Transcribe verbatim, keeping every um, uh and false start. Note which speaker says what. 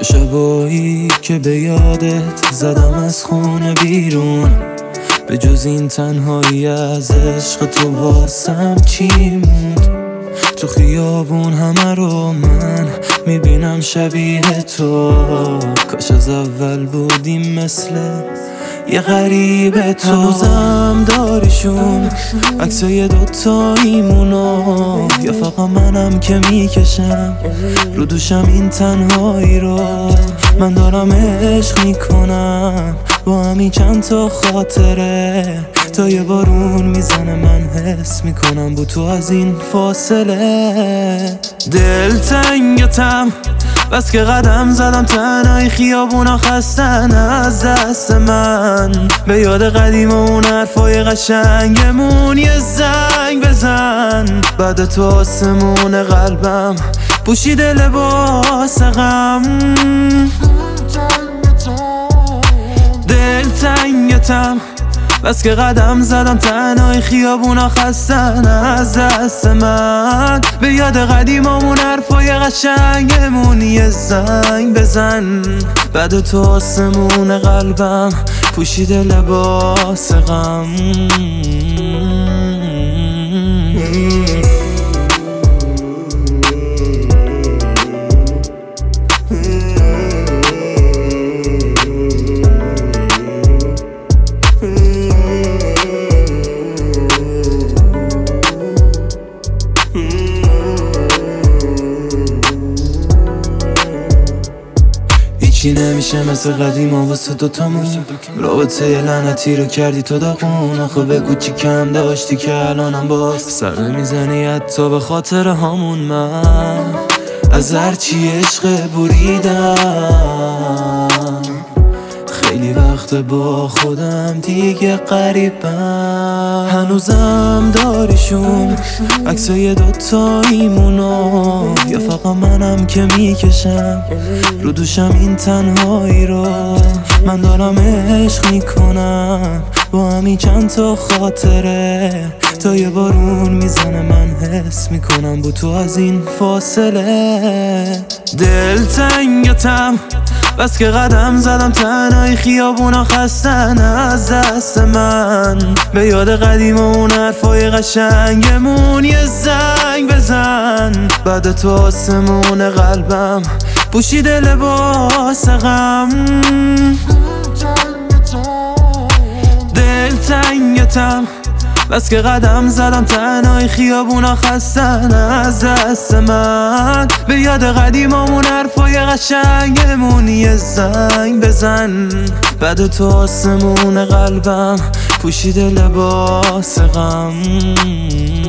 Speaker 1: شبایی که به یادت زدم از خونه بیرون، به جز این تنهایی از عشق تو واسم چی موند؟ تو خیابون همه رو من میبینم شبیه تو، کاش از اول بودیم مثل یه غریبه. تو هنوزم داریشون عکسای دوتاییمونو، یا فقط منم که میکشم رو دوشم این تنهایی رو؟ من دارم عشق میکنم با همین چند تا خاطره، تا یه بارون میزنه من حس میکنم با تو از این فاصله. دل تنگتم بس که قدم زدم تنهای خیابونا خستن از دست من، به یاد قدیم و اون حرفای قشنگمون یه زنگ بزن. بعد تو آسمون قلبم پوشیده لباس غم، دل تنگتم بس که قدم زدم تنهای خیابونا خستن از دست من، به یاد قدیممون حرفای قشنگمون یه زنگ بزن. بعد تو آسمون قلبم پوشیده لباس غم. هیچی نمیشه مثل قدیم ها واسه دوتامون، رابطه یه لعنتی رو کردی تو داغون. آخه بگو چی کم داشتی که الانم باز سر نمیزنی حتی به خاطر هامون؟ من از هرچی عشق بریدم، خیلی وقت با خودم دیگه غریبم. هنوزم داریشون عکسای دوتاییمونو، یا فقط منم که میکشم رو دوشم این تنهایی رو؟ من دارم عشق میکنم با همین چند تا خاطره، تا یه بارون میزنه من حس میکنم با تو از این فاصله. دل تنگتم بس که قدم زدم تنهای خیابونا خستن از دست من، به یاد قدیم و اون حرفای قشنگمون یه زنگ بزن. بعد تو آسمون قلبم پوشیده لباس غم، دل تنگتم بس که قدم زدم تنهای خیابونا خستن از دست من، به یاد قدیممون حرفای قشنگمون یه زنگ بزن. بعد تو آسمون قلبم پوشیده لباس غم.